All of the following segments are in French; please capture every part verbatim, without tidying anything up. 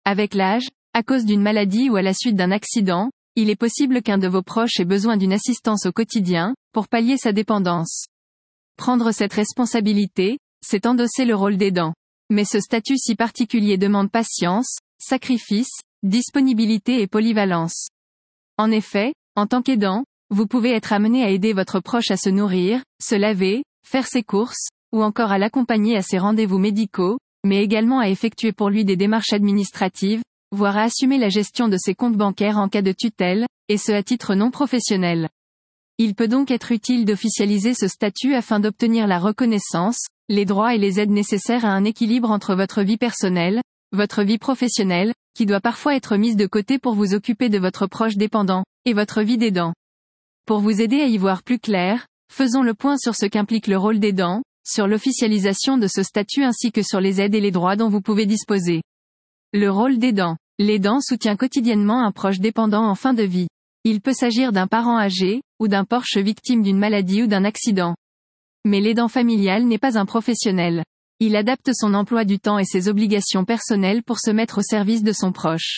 Avec l'âge, à cause d'une maladie ou à la suite d'un accident, il est possible qu'un de vos proches ait besoin d'une assistance au quotidien, pour pallier sa dépendance. Prendre cette responsabilité, c'est endosser le rôle d'aidant. Mais ce statut si particulier demande patience, sacrifice, disponibilité et polyvalence. En effet, en tant qu'aidant, vous pouvez être amené à aider votre proche à se nourrir, se laver, faire ses courses, ou encore à l'accompagner à ses rendez-vous médicaux, mais également à effectuer pour lui des démarches administratives, voire à assumer la gestion de ses comptes bancaires en cas de tutelle, et ce à titre non professionnel. Il peut donc être utile d'officialiser ce statut afin d'obtenir la reconnaissance, les droits et les aides nécessaires à un équilibre entre votre vie personnelle, votre vie professionnelle, qui doit parfois être mise de côté pour vous occuper de votre proche dépendant, et votre vie d'aidant. Pour vous aider à y voir plus clair, faisons le point sur ce qu'implique le rôle d'aidant, sur l'officialisation de ce statut ainsi que sur les aides et les droits dont vous pouvez disposer. Le rôle d'aidant. L'aidant soutient quotidiennement un proche dépendant en fin de vie. Il peut s'agir d'un parent âgé, ou d'un proche victime d'une maladie ou d'un accident. Mais l'aidant familial n'est pas un professionnel. Il adapte son emploi du temps et ses obligations personnelles pour se mettre au service de son proche.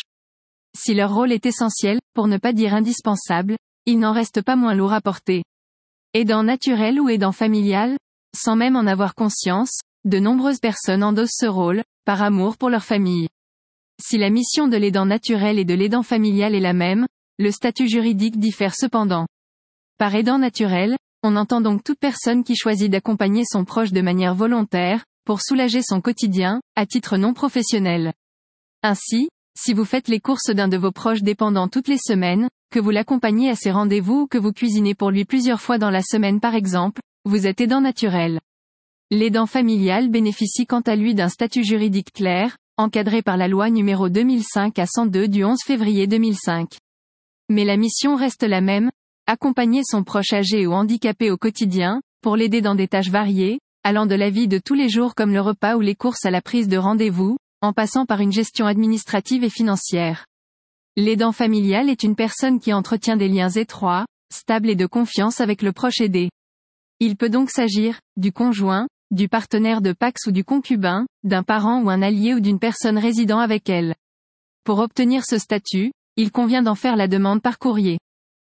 Si leur rôle est essentiel, pour ne pas dire indispensable, il n'en reste pas moins lourd à porter. Aidant naturel ou aidant familial, sans même en avoir conscience, de nombreuses personnes endossent ce rôle, par amour pour leur famille. Si la mission de l'aidant naturel et de l'aidant familial est la même, le statut juridique diffère cependant. Par aidant naturel, on entend donc toute personne qui choisit d'accompagner son proche de manière volontaire, pour soulager son quotidien, à titre non professionnel. Ainsi, si vous faites les courses d'un de vos proches dépendants toutes les semaines, que vous l'accompagnez à ses rendez-vous ou que vous cuisinez pour lui plusieurs fois dans la semaine par exemple, vous êtes aidant naturel. L'aidant familial bénéficie quant à lui d'un statut juridique clair, encadré par la loi numéro deux mille cinq à cent deux du onze février deux mille cinq. Mais la mission reste la même, accompagner son proche âgé ou handicapé au quotidien, pour l'aider dans des tâches variées, allant de la vie de tous les jours comme le repas ou les courses à la prise de rendez-vous, en passant par une gestion administrative et financière. L'aidant familial est une personne qui entretient des liens étroits, stables et de confiance avec le proche aidé. Il peut donc s'agir, du conjoint, du partenaire de Pacs ou du concubin, d'un parent ou un allié ou d'une personne résidant avec elle. Pour obtenir ce statut, il convient d'en faire la demande par courrier. Pourquoi ?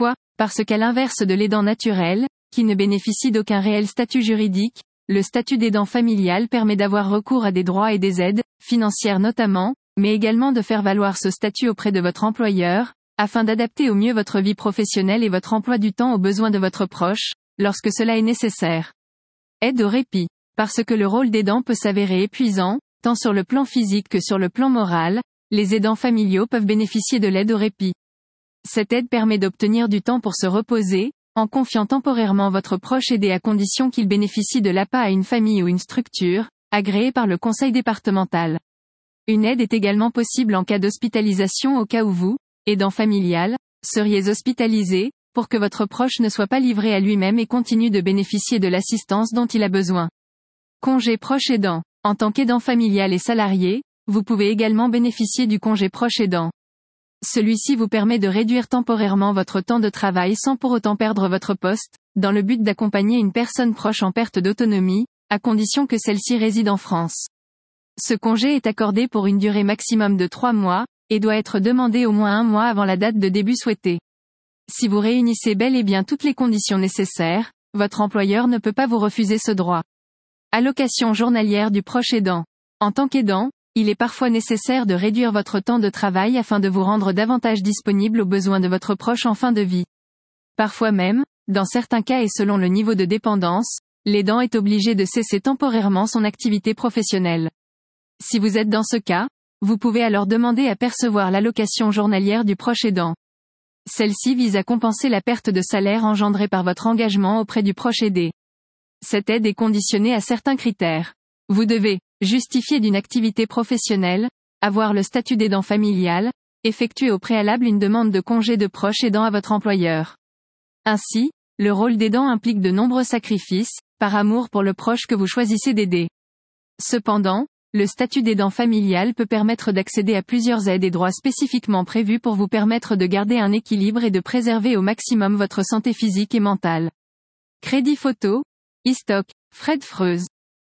Parce qu'à l'inverse de l'aidant naturel, qui ne bénéficie d'aucun réel statut juridique, le statut d'aidant familial permet d'avoir recours à des droits et des aides, financières notamment, mais également de faire valoir ce statut auprès de votre employeur, afin d'adapter au mieux votre vie professionnelle et votre emploi du temps aux besoins de votre proche, lorsque cela est nécessaire. Aide au répit. Parce que le rôle d'aidant peut s'avérer épuisant, tant sur le plan physique que sur le plan moral, les aidants familiaux peuvent bénéficier de l'aide au répit. Cette aide permet d'obtenir du temps pour se reposer, en confiant temporairement votre proche aidé à condition qu'il bénéficie de l'A P A à une famille ou une structure, agréée par le conseil départemental. Une aide est également possible en cas d'hospitalisation au cas où vous, aidant familial, seriez hospitalisé, pour que votre proche ne soit pas livré à lui-même et continue de bénéficier de l'assistance dont il a besoin. Congé proche aidant. En tant qu'aidant familial et salarié, vous pouvez également bénéficier du congé proche aidant. Celui-ci vous permet de réduire temporairement votre temps de travail sans pour autant perdre votre poste, dans le but d'accompagner une personne proche en perte d'autonomie, à condition que celle-ci réside en France. Ce congé est accordé pour une durée maximum de trois mois, et doit être demandé au moins un mois avant la date de début souhaitée. Si vous réunissez bel et bien toutes les conditions nécessaires, votre employeur ne peut pas vous refuser ce droit. Allocation journalière du proche aidant. En tant qu'aidant, il est parfois nécessaire de réduire votre temps de travail afin de vous rendre davantage disponible aux besoins de votre proche en fin de vie. Parfois même, dans certains cas et selon le niveau de dépendance, l'aidant est obligé de cesser temporairement son activité professionnelle. Si vous êtes dans ce cas, vous pouvez alors demander à percevoir l'allocation journalière du proche aidant. Celle-ci vise à compenser la perte de salaire engendrée par votre engagement auprès du proche aidé. Cette aide est conditionnée à certains critères. Vous devez justifier d'une activité professionnelle, avoir le statut d'aidant familial, effectuer au préalable une demande de congé de proche aidant à votre employeur. Ainsi, le rôle d'aidant implique de nombreux sacrifices, par amour pour le proche que vous choisissez d'aider. Cependant, le statut d'aidant familial peut permettre d'accéder à plusieurs aides et droits spécifiquement prévus pour vous permettre de garder un équilibre et de préserver au maximum votre santé physique et mentale. Crédit photo, Istock, Fred Freuse.